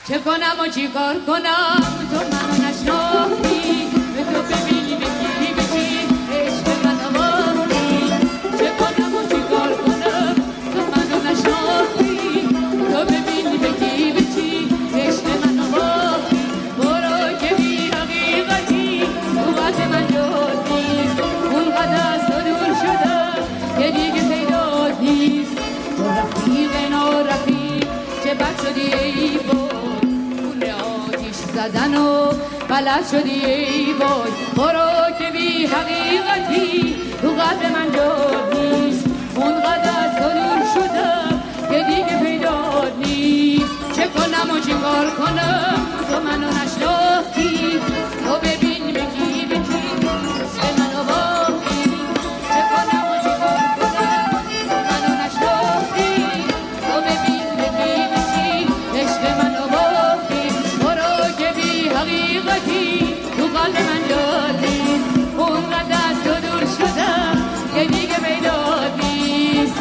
چه کنم و چی کار کنم تو منو نشناختی به تو ببینی بگی بگی عشق منو باختی چه کنم و چی کار کنم تو منو نشناختی تو ببینی بگی بگی عشق منو باختی برو که بی حقیقتی قوت من جاد نیست اونقدر از تو دور شدم که دیگه پیدات نیست تو رفیق نارفیق چه بد شدی ای بای زدن و بلد شدی ای وای برو که بی حقیقتی تو قلب من جاد نیست اونقدر از تو دور شدم که دیگه پیدات نیست چه کنم و چه کار کنم تو منو نشناختی تو ببین بگی بگی عشق منو باختی چه کنم و چه کار کنم تو منو نشناختی تو ببین بگی بگی عشق منو باختی حقیقتی تو قلب من جاد نیست اونقدر از تو دور شدم که دیگه پیدات نیست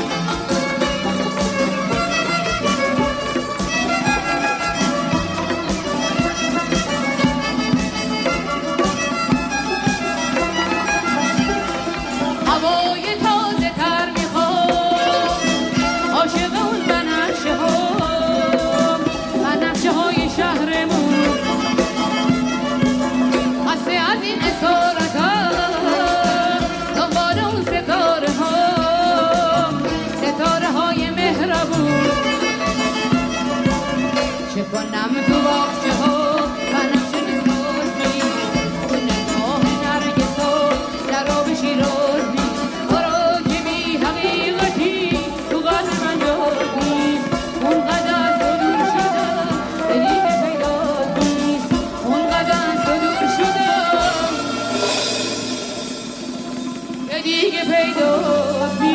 هوای تازه تر میخوام عاشق اون بنفشه های شهرمون از این اسارت ها دنبال اون ستاره های مهربون چه کنم تو باغچه ها بنفشه نزاز نیست تو نگاه نرگس ها در آب شیراز نیست برو که بی حقیقتی تو قلب من جاد نیست اونقدر از تو دور شدم که دیگه پیدات نیست اونقدر از تو دور شدم دیگه پیدا